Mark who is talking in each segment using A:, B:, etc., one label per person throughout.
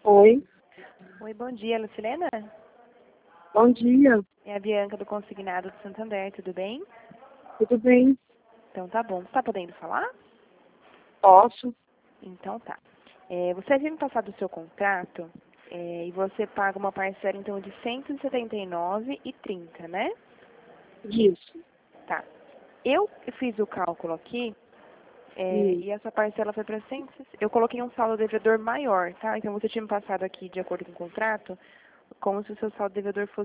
A: Oi,
B: Oi, bom dia, Lucilena.
A: bom dia,
B: É a Bianca do Consignado do Santander, tudo bem?
A: tudo bem?
B: Então tá bom. Você tá podendo falar?
A: Posso?
B: Então tá. Você havia me passado o seu contrato e você paga uma parcela então de R$ 179,30, né?
A: Isso.
B: Tá. Eu fiz o cálculo aqui
A: Hum,
B: e essa parcela foi para 100. Eu coloquei um saldo devedor maior, tá? Então você tinha me passado aqui, de acordo com o contrato, como se o seu saldo devedor fosse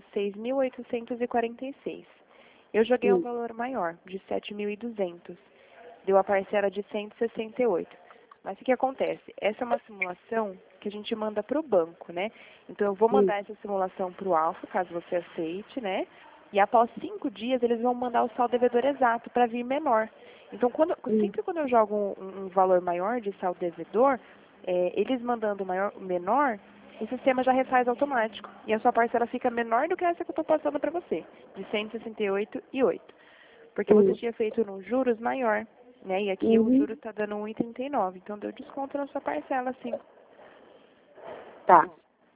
B: 6.846. Eu joguei um
A: hum,
B: valor maior, de 7.200. Deu a parcela de 168. Mas o que acontece? Essa é uma simulação que a gente manda para o banco, né? Então eu vou
A: hum,
B: mandar essa simulação para o Alfa, caso você aceite, né? E após 5 dias eles vão mandar o saldo devedor exato para vir menor. Então
A: hum,
B: sempre quando eu jogo um valor maior de saldo devedor, eles mandando menor, o sistema já refaz automático. E a sua parcela fica menor do que essa que eu estou passando para você, de 168,08. Porque você
A: hum,
B: tinha feito num juros maior, né? E aqui o
A: uhum,
B: juros está dando 1,39. Então deu desconto na sua parcela, sim.
A: tá.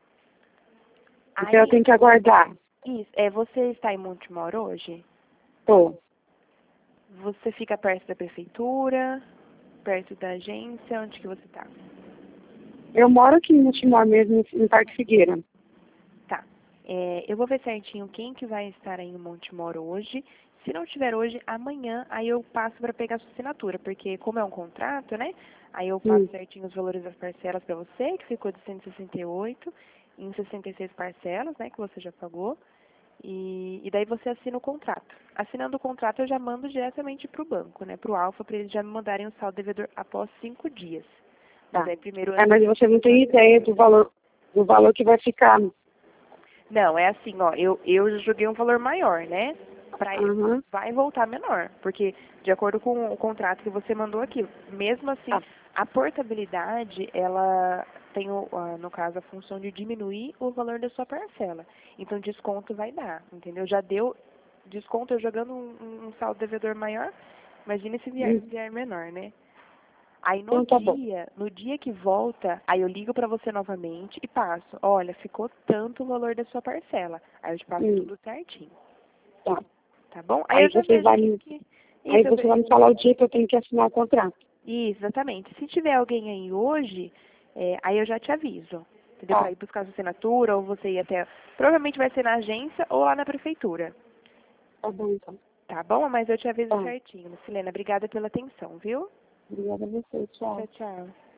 A: Então eu
B: Aí,
A: tenho que aguardar.
B: você está em Montemor hoje?
A: Tô.
B: Você fica perto da prefeitura, perto da agência, onde que você está?
A: Eu moro aqui em Timor mesmo, em Parque Figueira.
B: Tá. Eu vou ver certinho quem que vai estar aí em Montemor hoje. Se não tiver hoje, amanhã, aí eu passo para pegar a sua assinatura, porque como é um contrato, né? Aí eu passo
A: Hum,
B: certinho os valores das parcelas para você, que ficou de 168, em 66 parcelas, né, que você já pagou. E daí você assina o contrato. Assinando o contrato, eu já mando diretamente para o banco, né, para o Alfa, para eles já me mandarem o saldo devedor após 5 dias. Mas
A: tá.
B: aí primeiro,
A: É,
B: antes
A: mas
B: disso,
A: você
B: eu
A: não
B: vou
A: tem
B: fazer.
A: ideia do valor que vai ficar.
B: Não, é assim, ó, eu joguei um valor maior, né?
A: Aham,
B: Vai voltar menor, porque de acordo com o contrato que você mandou aqui, mesmo assim,
A: tá.
B: a portabilidade, ela tem, no caso, a função de diminuir o valor da sua parcela. Então, desconto vai dar, entendeu? Já deu desconto eu jogando um saldo devedor maior, imagina se
A: Hum,
B: vier menor, né? Aí
A: então tá bom.
B: no dia que volta, aí eu ligo pra você novamente e passo. Olha, ficou tanto o valor da sua parcela. Aí eu te passo
A: Hum,
B: tudo certinho,
A: tá.
B: tá bom? Aí
A: Aí
B: eu já
A: você
B: vejo
A: vai
B: aqui
A: me,
B: que...
A: aí
B: Isso,
A: você vai me falar o dia que eu tenho que assinar o contrato.
B: isso, exatamente. Se tiver alguém aí hoje, aí eu já te aviso. Entendeu? Pra
A: Tá,
B: ir buscar sua assinatura, ou você ir até... Provavelmente vai ser na agência ou lá na prefeitura.
A: tá bom então.
B: Tá bom? Mas eu te aviso
A: Tá.
B: certinho. Silena, obrigada pela atenção, viu?
A: Obrigada a você, tchau.
B: Tchau, tchau.